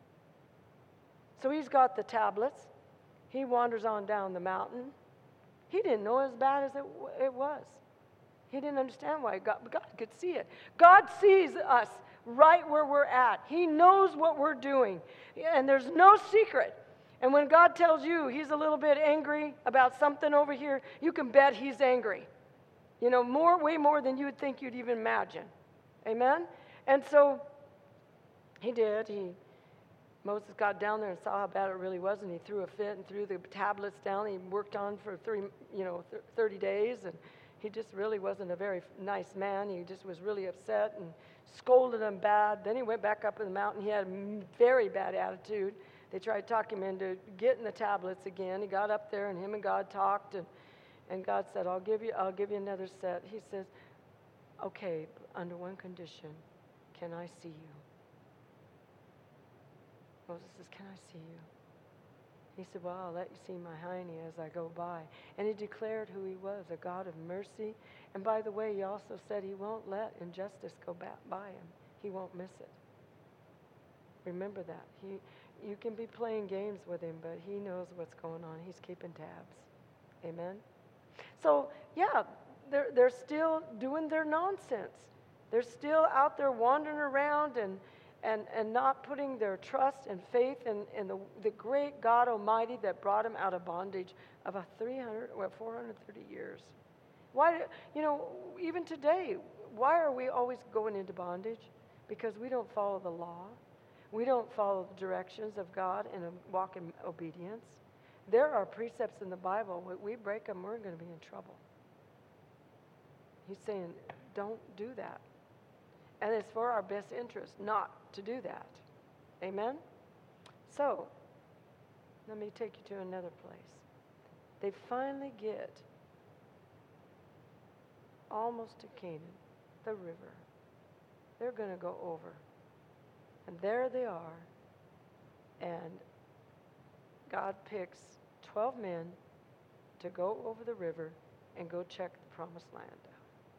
So he's got the tablets. He wanders on down the mountain. He didn't know as bad as it was. He didn't understand why God could see it. God sees us right where we're at. He knows what we're doing. And there's no secret. And when God tells you he's a little bit angry about something over here, you can bet he's angry. Way more than you would think you'd even imagine. Amen? And so he did. Moses got down there and saw how bad it really was, and he threw a fit and threw the tablets down. He worked on for 30 days, and he just really wasn't a very nice man. He just was really upset and scolded them bad. Then he went back up in the mountain. He had a very bad attitude. They tried to talk him into getting the tablets again. He got up there, and him and God talked, and God said, I'll give you another set. He says, okay, under one condition, can I see you? Moses says, can I see you? He said, well, I'll let you see my hiney as I go by. And he declared who he was, a God of mercy. And by the way, he also said he won't let injustice go by him. He won't miss it. Remember that. You can be playing games with him, but he knows what's going on. He's keeping tabs. Amen? So, yeah, they're still doing their nonsense. They're still out there wandering around and not putting their trust and faith in the great God Almighty that brought them out of bondage of 430 years. Why, even today, why are we always going into bondage? Because we don't follow the law. We don't follow the directions of God and walk in obedience. There are precepts in the Bible. When we break them, we're going to be in trouble. He's saying, don't do that. And it's for our best interest not to do that. Amen? So, let me take you to another place. They finally get almost to Canaan, the river. They're going to go over. And there they are. And God picks 12 men to go over the river and go check the promised land out.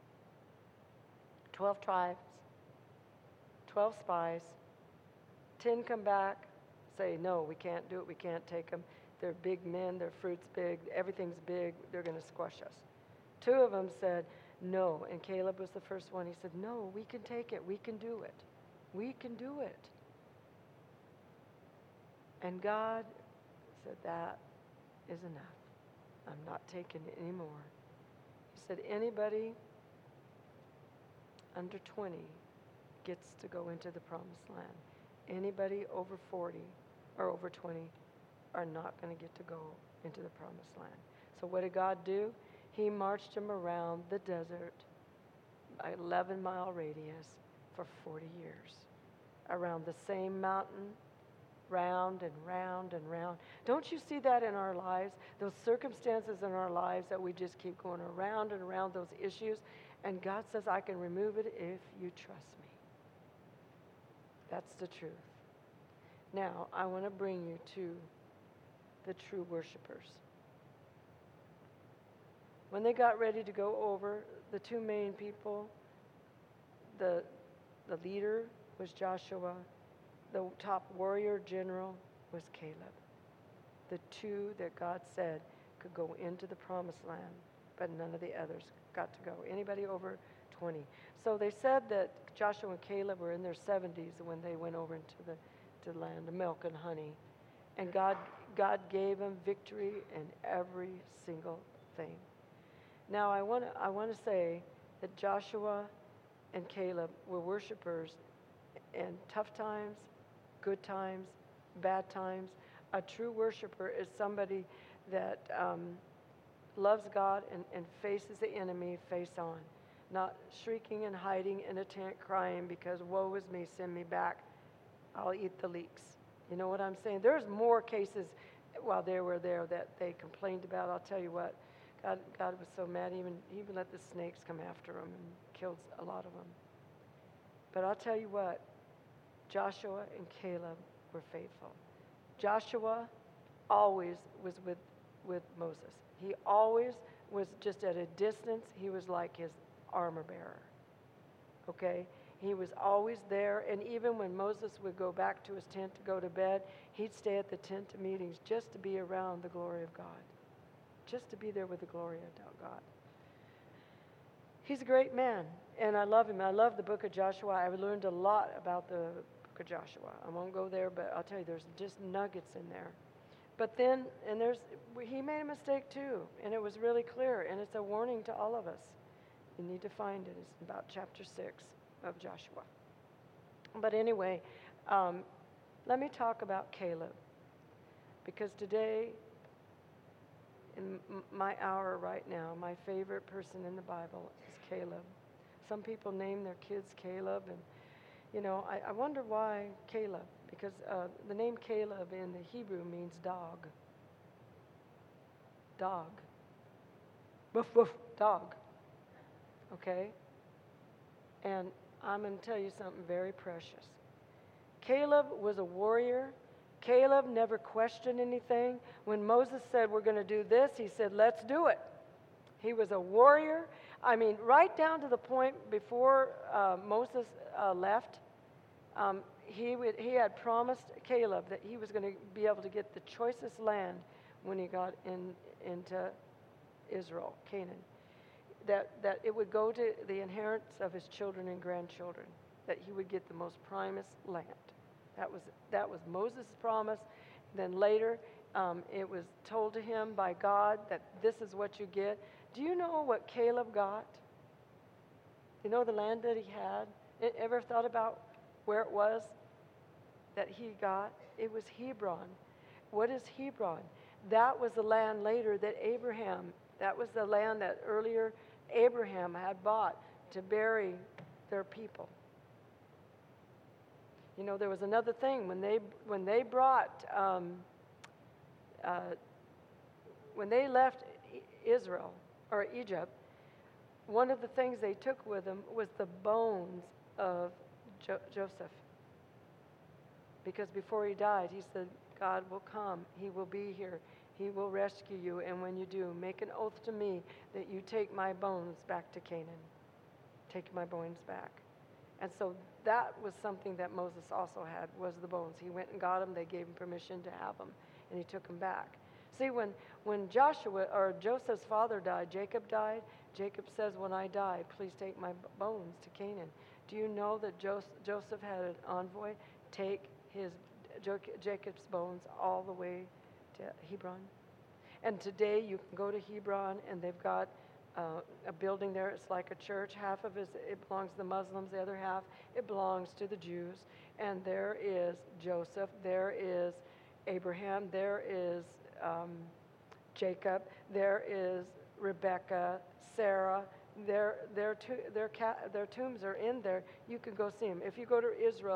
12 tribes. 12 spies, 10 come back, say, no, we can't do it, we can't take them. They're big men, their fruit's big, everything's big, they're going to squash us. 2 of them said, no, and Caleb was the first one. He said, no, we can take it, we can do it. We can do it. And God said, that is enough. I'm not taking it anymore. He said, anybody under 20 gets to go into the promised land. Anybody over 40 or over 20 are not going to get to go into the promised land. So what did God do? He marched them around the desert, an 11-mile radius, for 40 years. Around the same mountain, round and round and round. Don't you see that in our lives? Those circumstances in our lives that we just keep going around and around those issues. And God says, I can remove it if you trust me. That's the truth. Now, I want to bring you to the true worshipers. When they got ready to go over, the two main people, the leader was Joshua, the top warrior general was Caleb. The two that God said could go into the promised land, but none of the others got to go. Anybody over 20. So they said that Joshua and Caleb were in their 70s when they went over into the land of milk and honey. And God gave them victory in every single thing. Now I want to say that Joshua and Caleb were worshipers in tough times, good times, bad times. A true worshiper is somebody that loves God and faces the enemy face on, not shrieking and hiding in a tent crying because woe is me, send me back, I'll eat the leeks. You know what I'm saying? There's more cases while they were there that they complained about. I'll tell you what, God was so mad, he even let the snakes come after them and killed a lot of them. But I'll tell you what, Joshua and Caleb were faithful. Joshua always was with Moses. He always was just at a distance. He was like his armor bearer. Okay? He was always there, and even when Moses would go back to his tent to go to bed, he'd stay at the tent of meetings just to be around the glory of God. Just to be there with the glory of God. He's a great man, and I love him. I love the book of Joshua. I learned a lot about the book of Joshua. I won't go there, but I'll tell you, there's just nuggets in there. But then, he made a mistake too, and it was really clear, and it's a warning to all of us. You need to find it. It's about chapter 6 of Joshua. But anyway, let me talk about Caleb, because today, in my hour right now, my favorite person in the Bible is Caleb. Some people name their kids Caleb, and I wonder why Caleb, because the name Caleb in the Hebrew means dog. Dog. Woof, woof, dog. Okay? And I'm going to tell you something very precious. Caleb was a warrior. Caleb never questioned anything. When Moses said, we're going to do this, he said, let's do it. He was a warrior. I mean, right down to the point before Moses left, he had promised Caleb that he was going to be able to get the choicest land when he got into Israel, Canaan. That it would go to the inheritance of his children and grandchildren, that he would get the most primest land. That was Moses' promise. Then later, it was told to him by God that this is what you get. Do you know what Caleb got? You know the land that he had? Ever thought about where it was that he got? It was Hebron. What is Hebron? That was the land later that was the land that earlier Abraham had bought to bury their people. You know, there was another thing when they left Israel or Egypt. One of the things they took with them was the bones of Joseph, because before he died, he said, God will come. He will be here. He will rescue you. And when you do, make an oath to me that you take my bones back to Canaan. Take my bones back. And so that was something that Moses also had, was the bones. He went and got them. They gave him permission to have them, and he took them back. See, when Joseph's father died, Jacob died, Jacob says, when I die, please take my bones to Canaan. Do you know that Joseph had an envoy take Jacob's bones all the way to Hebron? And today you can go to Hebron, and they've got a building there. It's like a church. Half of it belongs to the Muslims. The other half, it belongs to the Jews. And there is Joseph. There is Abraham. There is Jacob. There is Rebecca, Sarah. Their tombs are in there. You can go see them. If you go to Israel,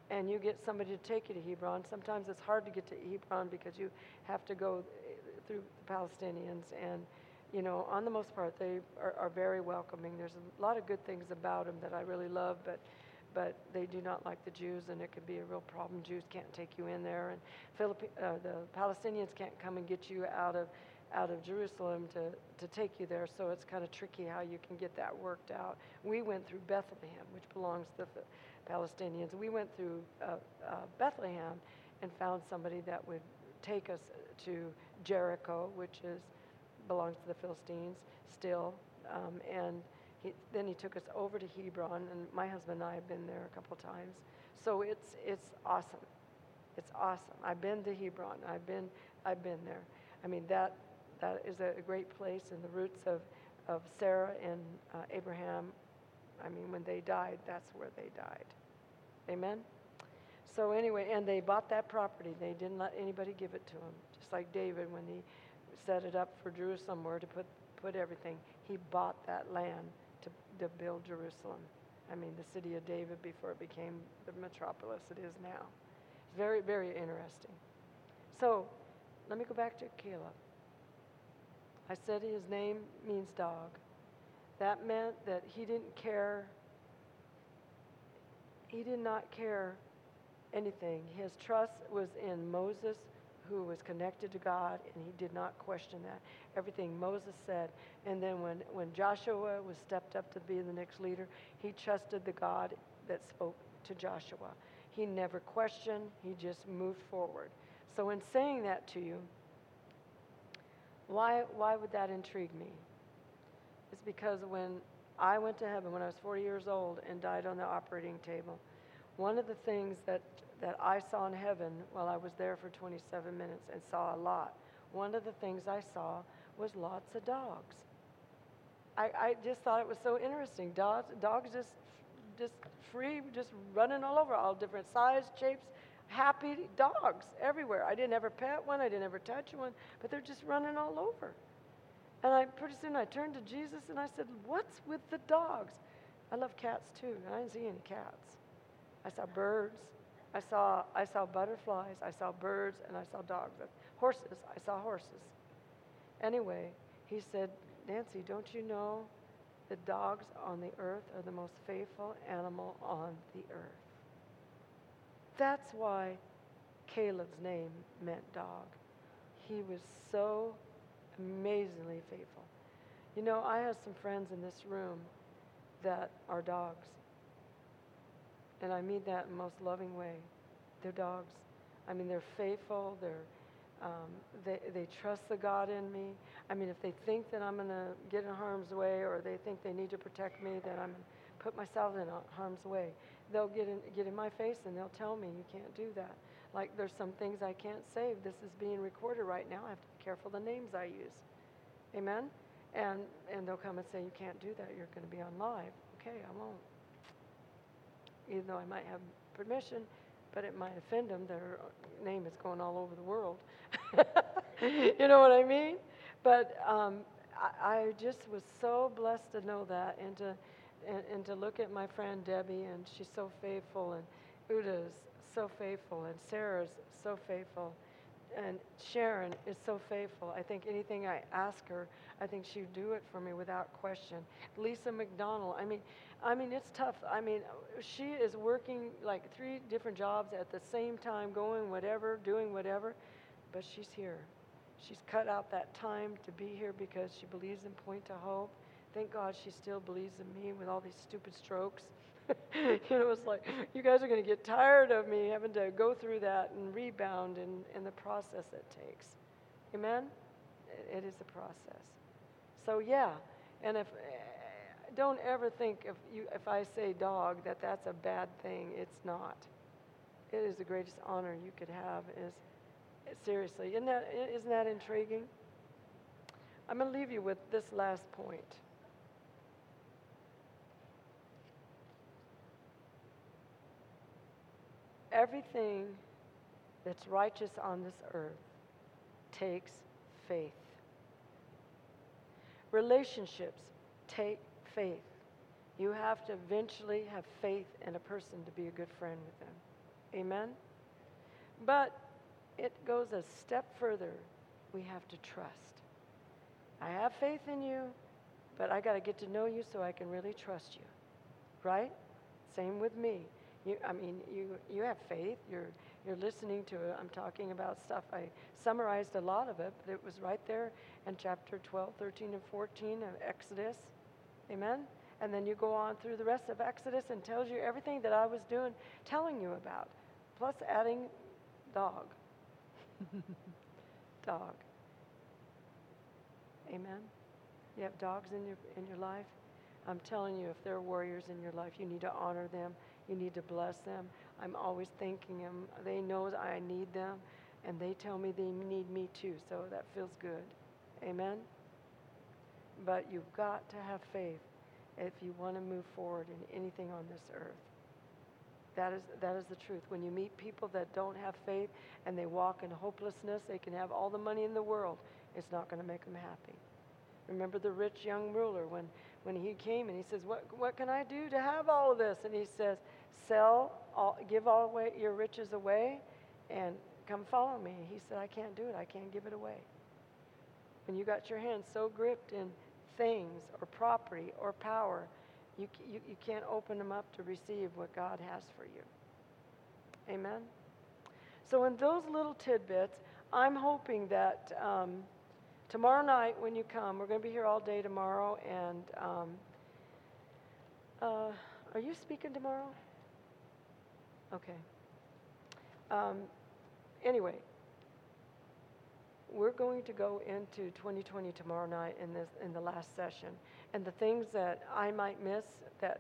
and you get somebody to take you to Hebron. Sometimes it's hard to get to Hebron because you have to go through the Palestinians, and on the most part, they are very welcoming. There's a lot of good things about them that I really love, but they do not like the Jews, and it could be a real problem. Jews can't take you in there, and the Palestinians can't come and get you out of Jerusalem to take you there, so it's kind of tricky how you can get that worked out. We went through Bethlehem, which belongs to the Palestinians. We went through Bethlehem and found somebody that would take us to Jericho, which belongs to the Philistines still, and then he took us over to Hebron, and my husband and I have been there a couple times. So it's awesome. It's awesome. I've been to Hebron. I've been there. I mean, that is a great place, and the roots of Sarah and Abraham. I mean, when they died, that's where they died. Amen? So anyway, and they bought that property. They didn't let anybody give it to them. Just like David, when he set it up for Jerusalem, where to put everything, he bought that land to build Jerusalem. I mean, the city of David before it became the metropolis it is now. It's very, very interesting. So, let me go back to Caleb. I said his name means dog. That meant that he didn't care. He did not care anything. His trust was in Moses, who was connected to God, and he did not question that. Everything Moses said. And then when Joshua was stepped up to be the next leader, he trusted the God that spoke to Joshua. He never questioned. He just moved forward. So in saying that to you, why would that intrigue me? It's because when I went to heaven when I was 40 years old and died on the operating table, one of the things that I saw in heaven while I was there for 27 minutes and saw a lot, one of the things I saw was lots of dogs. I just thought it was so interesting. Dogs just free, just running all over, all different sizes, shapes, happy dogs everywhere. I didn't ever pet one, I didn't ever touch one, but they're just running all over. And pretty soon I turned to Jesus and I said, what's with the dogs? I love cats too, and I didn't see any cats. I saw birds, I saw butterflies, I saw birds, and I saw dogs. Horses, I saw horses. Anyway, he said, Nancy, don't you know the dogs on the earth are the most faithful animal on the earth? That's why Caleb's name meant dog. He was so amazingly faithful. You know, I have some friends in this room that are dogs. And I mean that in the most loving way. They're dogs. I mean, they're faithful. They trust the God in me. I mean, if they think that I'm going to get in harm's way, or they think they need to protect me, then I'm going to put myself in harm's way. They'll get in my face and they'll tell me, you can't do that. Like, there's some things I can't save. This is being recorded right now. I have to be careful the names I use. Amen? And they'll come and say, you can't do that. You're going to be on live. Okay, I won't. Even though I might have permission, but it might offend them. Their name is going all over the world. You know what I mean? But I just was so blessed to know that, and to look at my friend Debbie, and she's so faithful, and Uda's so faithful, and Sarah's so faithful, and Sharon is so faithful. I think anything I ask her, I think she'd do it for me without question. Lisa McDonald, I mean, it's tough. I mean, she is working like 3 different jobs at the same time, going whatever, doing whatever, but she's here. She's cut out that time to be here because she believes in Point to Hope. Thank God she still believes in me with all these stupid strokes. You know, it's like, you guys are going to get tired of me having to go through that and rebound and the process it takes. Amen? It is a process. So yeah, and don't ever think if I say dog that's a bad thing. It's not. It is the greatest honor you could have. Seriously, isn't that intriguing? I'm going to leave you with this last point. Everything that's righteous on this earth takes faith. Relationships take faith. You have to eventually have faith in a person to be a good friend with them. Amen? But it goes a step further. We have to trust. I have faith in you, but I got to get to know you so I can really trust you. Right? Same with me. You have faith. You're listening to it. I'm talking about stuff. I summarized a lot of it, but it was right there in chapter 12, 13, and 14 of Exodus. Amen? And then you go on through the rest of Exodus and tells you everything that I was telling you about, plus adding dog. Dog. Amen? You have dogs in your life? I'm telling you, if there are warriors in your life, you need to honor them. You need to bless them. I'm always thanking them. They know that I need them, and they tell me they need me too, so that feels good. Amen? But you've got to have faith if you want to move forward in anything on this earth. That is the truth. When you meet people that don't have faith and they walk in hopelessness, they can have all the money in the world. It's not going to make them happy. Remember the rich young ruler when he came and he says, what can I do to have all of this? And he says, give all away, your riches away and come follow me. He said, I can't do it. I can't give it away. When you got your hands so gripped in things or property or power, you can't open them up to receive what God has for you. Amen? So in those little tidbits, I'm hoping that tomorrow night when you come, we're going to be here all day tomorrow, and are you speaking tomorrow? Okay. Anyway, we're going to go into 2020 tomorrow night in the last session, and the things that I might miss that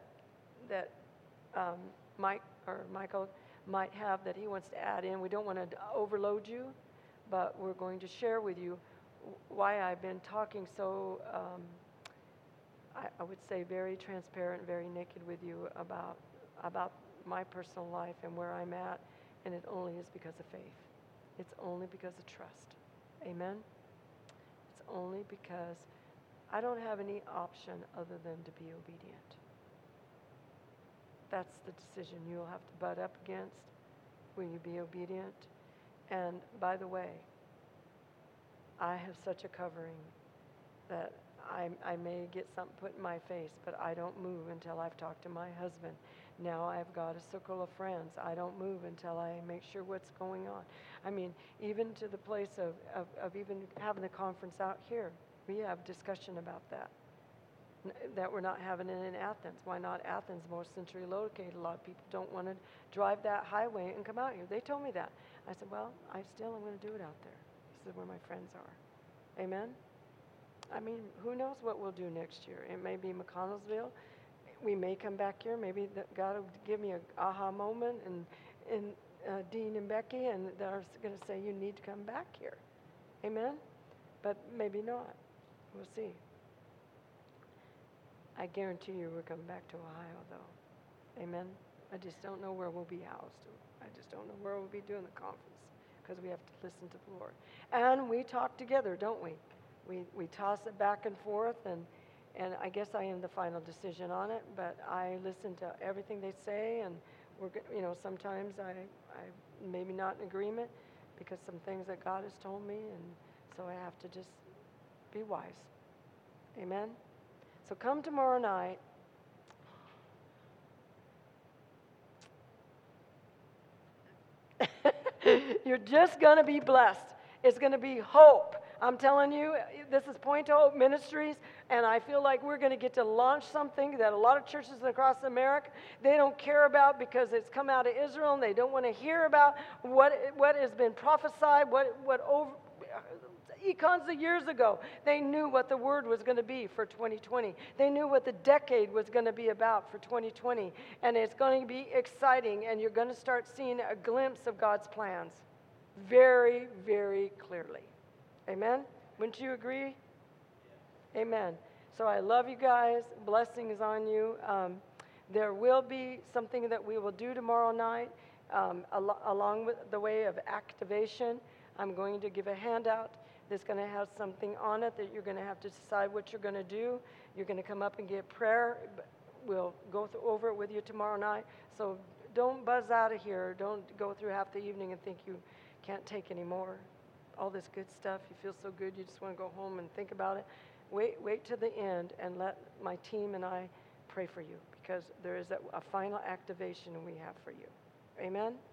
Michael might have that he wants to add in. We don't want to overload you, but we're going to share with you why I've been talking so, I would say, very transparent, very naked with you about my personal life and where I'm at, and it only is because of faith. It's only because of trust. Amen? It's only because I don't have any option other than to be obedient. That's the decision you'll have to butt up against. Will you be obedient? And by the way, I have such a covering that I may get something put in my face, but I don't move until I've talked to my husband. Now I've got a circle of friends. I don't move until I make sure what's going on. I mean, even to the place of even having the conference out here, we have discussion about that we're not having it in Athens. Why not Athens, more centrally located? A lot of people don't want to drive that highway and come out here. They told me that. I said, well, I still am going to do it out there. This is where my friends are. Amen? I mean, who knows what we'll do next year? It may be McConnellsville. We may come back here. Maybe God will give me an aha moment, and Dean and Becky, and they're going to say, you need to come back here. Amen? But maybe not. We'll see. I guarantee you we're coming back to Ohio, though. Amen? I just don't know where we'll be housed. I just don't know where we'll be doing the conference because we have to listen to the Lord. And we talk together, don't we? We toss it back and forth, and I guess I am the final decision on it, but I listen to everything they say, and sometimes I maybe not in agreement because some things that God has told me, and so I have to just be wise. Amen? So come tomorrow night. You're just going to be blessed. It's going to be hope. I'm telling you, this is Point to Hope Ministries, and I feel like we're going to get to launch something that a lot of churches across America, they don't care about because it's come out of Israel, and they don't want to hear about what has been prophesied, eons of years ago. They knew what the word was going to be for 2020. They knew what the decade was going to be about for 2020, and it's going to be exciting, and you're going to start seeing a glimpse of God's plans very, very clearly. Amen? Wouldn't you agree? Amen. So I love you guys. Blessings on you. There will be something that we will do tomorrow night along with the way of activation. I'm going to give a handout that's going to have something on it that you're going to have to decide what you're going to do. You're going to come up and get prayer. We'll go over it with you tomorrow night. So don't buzz out of here. Don't go through half the evening and think you can't take any more. All this good stuff, you feel so good, you just want to go home and think about it. Wait to the end and let my team and I pray for you, because there is a final activation we have for you. Amen?